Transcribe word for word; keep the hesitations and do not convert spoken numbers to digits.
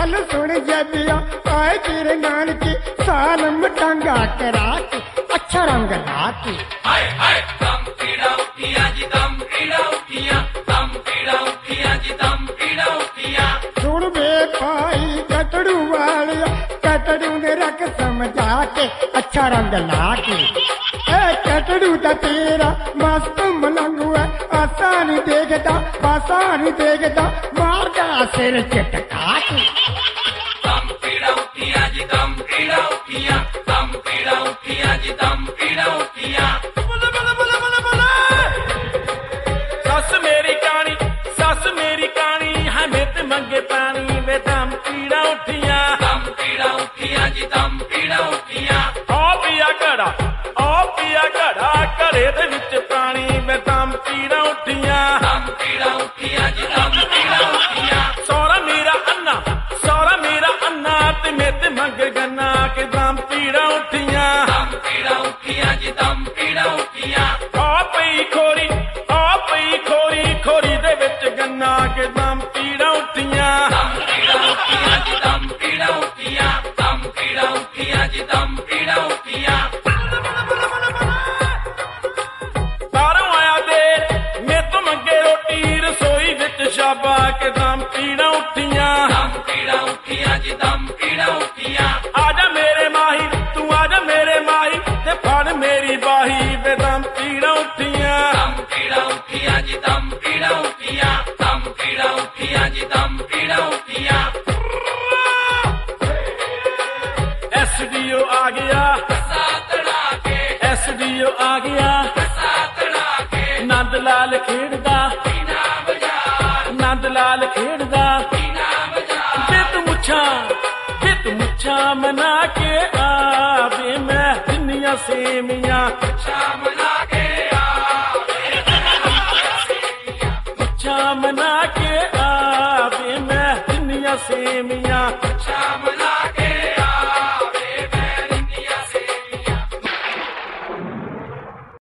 गल सुन जदिया आए तेरे नानके सालम टांगा करा के अच्छा रंग ला के हाय हाय दम पीड़ा उठिया जी दम पीड़ा उठिया दम पीड़ा उठिया जी दम पीड़ा उठिया सुन बे भाई कटड़ू वालिया कटड़ू ने रख समझा के अच्छा रंग ला के कटड़ू दा तेरा मस्त मलंग है आसा नहीं देखता पासा नहीं देखता मारदा सिर चटका के दम पीड़ा उठिया जी दम पीड़ा उठिया दम पीड़ा उठिया जी दम पीड़ा उठिया बोले बोले बोले बोले बोले सस मेरी कानी सस मेरी कानी है मेरे मंगे पानी वे दम पीड़ा उठिया दम पीड़ा उठिया जी दम पीड़ा उठिया आ पिया घड़ा आ पिया घड़ा घरे दे विच पानी वे दम पीड़ा उठिया दम पीड़ा उठिया जी दम पीड़ा उठिया सौरा मेरा अन्ना सौरा मेरा अन्ना ते मेरे मंगे गन्ना के दम पीड़ा उठिया दम पीड़ा उठिया जी दम पीड़ा उठिया आ पई खोरी आ पई खोरी खोरी दे विच गन्ना के दम पीड़ा उठिया दम पीड़ा उठिया जी दम पीड़ा उठिया दम पीड़ा उठिया जी दम पीड़ा उठिया बारों आया देर मैं तो मंगे रोटी रसोई विच शाबा के दम पीड़ा उठिया दम पीड़ा उठिया जी दम पीड़ा उठिया आजा मेरे माही तू आजा मेरे माही ते फड़ मेरी बाही वे दम पीड़ा उठिया दम पीड़ा उठिया जी दम पीड़ा उठिया दम पीड़ा उठिया जी दम पीड़ा उठिया एसडीओ आ गया सातड़ा के एसडीओ आ गया सातड़ा के नंद लाल खेड़दा बिना बजा नंद लाल खेड़दा बिना बजा बित मुछा बित मुछा मना के आवे मैं दुनिया सेमिया शाम लागे मुछा मना के आवे मैं दुनिया सेमिया शाम